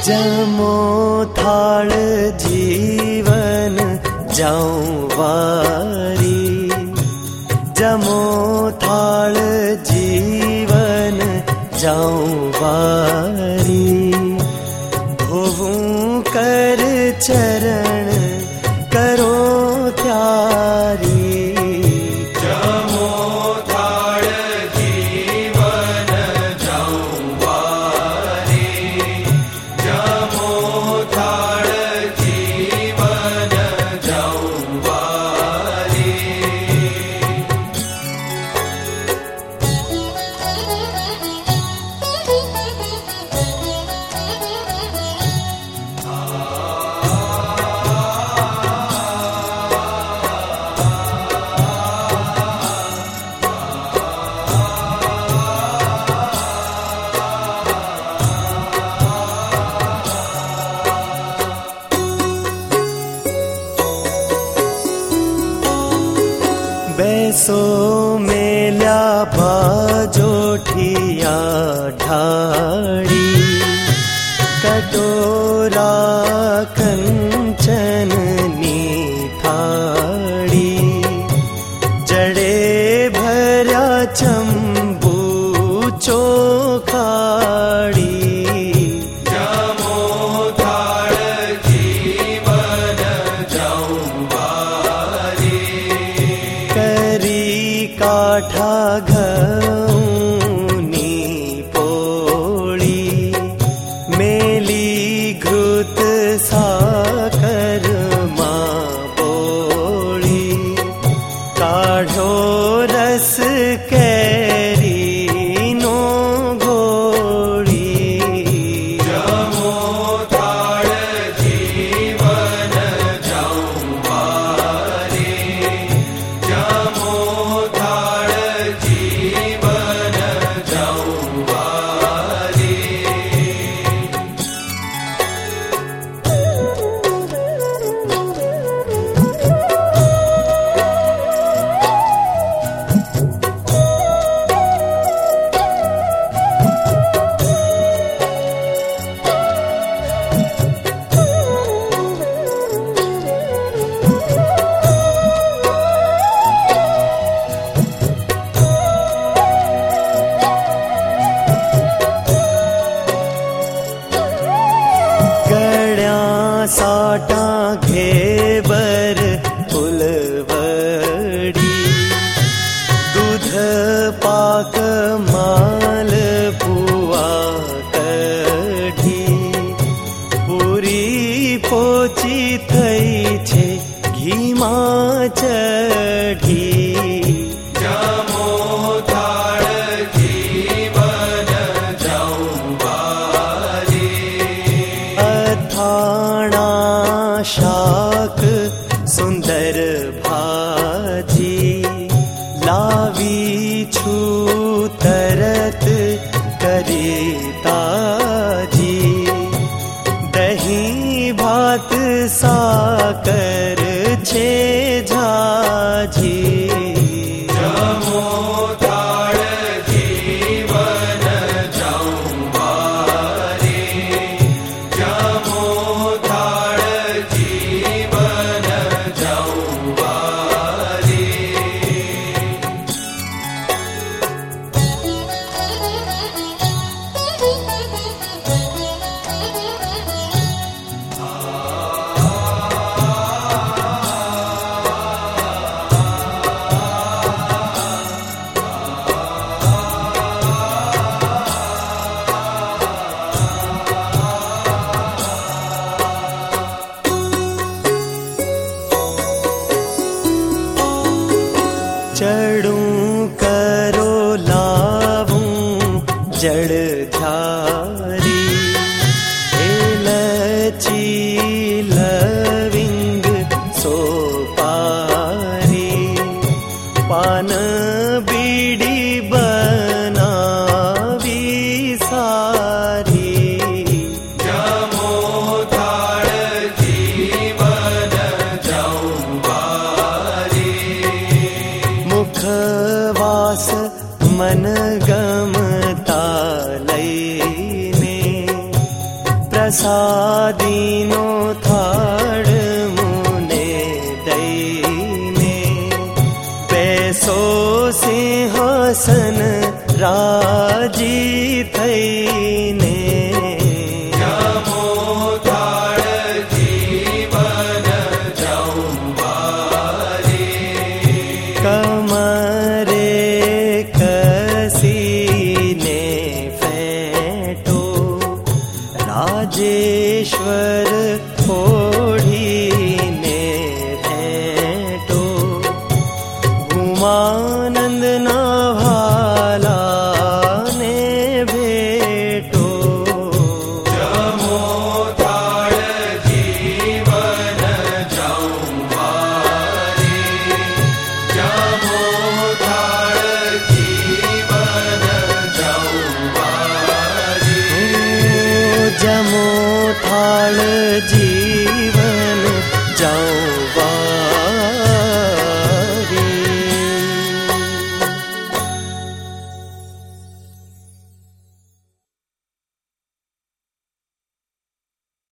जमो थाळ जीवन जाऊं वारी, जमो थाळ जीवन जाऊं वारी। धोऊं कर चरण करो त्यारी, जमो थाळ जीवन जाऊं वारी, जमो थाळ जीवन जाऊं वारी। बैसो मेल्या बाजोठिया ढाड़ी, कटोरा कंचन नी थाड़ी। जड़े भर्या चंबू चोखाड़ी, जमो थाळ जीवन जाऊं वारी, करी काठा घऊनी पोळी। मेली घृत साकर मा पोळी, काढो रस कैरी नो घोळी। जमो थाळ जीवन जाऊं वारी, जमो थाळ जीवन जाऊं वारी। गळ्या साटा घेबर फुलवडी, दूध पाक माल पुआ कढी। पूरी पोची थई छे घीमा चढी, जमो थाळ जीवन जाऊं वारी, अथाणा शाक सुंदर भाजी। लावी छू तरत करी ताजी, दही भात साकर छे झाजी। जमो थाळ जीवन जाऊं वारी, जमो थाळ जीवन जाऊं वारी। चढ़ूं करो लावूं जड़धारी, एलची लविंग सोपारी। पान बीड़ी बनावी सारी, जमो थाळ जीवन जाऊं वारी, मुखवास मन गमता लईने प्रसादीनो थाड़ मुने दईने पैसो सिंहासन राजी थईने राजेश्वर ओढ़ी ने भेंटो घुमा